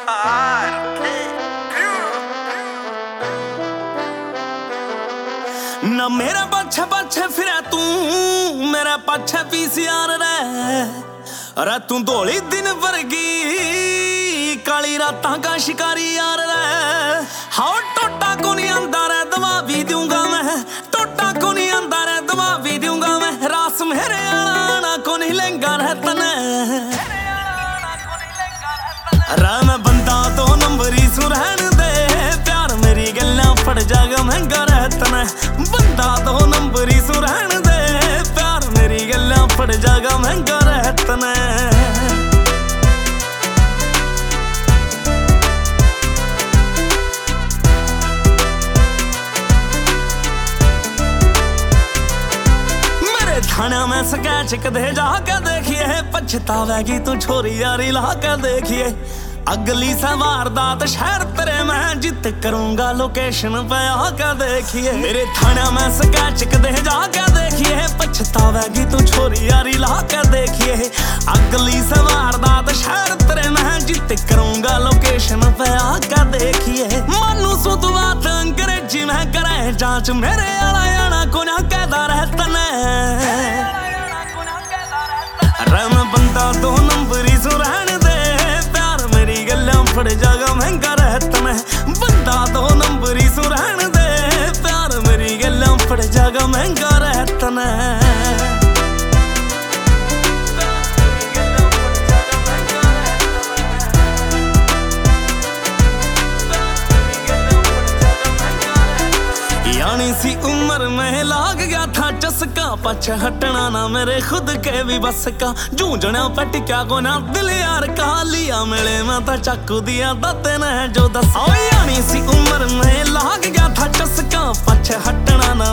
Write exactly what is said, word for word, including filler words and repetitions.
ना मेरे पाछे पाछे फिरे तू मेरे पाछे पीसीआर रे अरे तू धोली दिन वर्गी काली रातां का शिकारी यार रे हाँ टोटा को नहीं आंदा रे दवा भी दूंगा मैं टोटा को नहीं आंदा रे दवा भी दूंगा मैं रास मेरे आना को नहीं लेंगा रे तने अरे मैं बंदा दो नंबरी सुरहन दे प्यार मेरी गल्ला पड़ जागा महंगा रहतना बंदा दो नंबरी सुरहन दे प्यार मेरी गल्ला पड़ जागा महंगा रहतना मेरे थाना में स्केच कदे जाके देखिए पछतावेगी तू छोरी यारी ला के देखिए अगली वारदात शहर तेरे मैं जित करूंगा लोकेशन पे आके देखिए मेरे थाना में स्केच कदे जाके देखिए पछतावेगी तू छोरी यारी ला के देखिए अगली वारदात शहर तेरे मैं जित करूंगा लोकेशन पे आके देखिए मानू सुध बात अंग्रेजी में करे जांच मेरे आला आना को ना कहता रहता ने अरे मैं बंदा दो नंबरी सुरहन दे पड़ जागा महंगा रहता मैं बंदा दो नंबरी सुरहन दे प्यार मेरी गल्ला पड़ जागा महंगा रहता ना यानी सी उम्र में लाग गया था चस्का पछ हटना ना मेरे खुद के भी बस का जूझना पट क्या को ना दिल यार का लिया मेले में था चाकू दिया दाते ने जो दस यानी सी उम्र में लाग गया था चस्का पछ हटना ना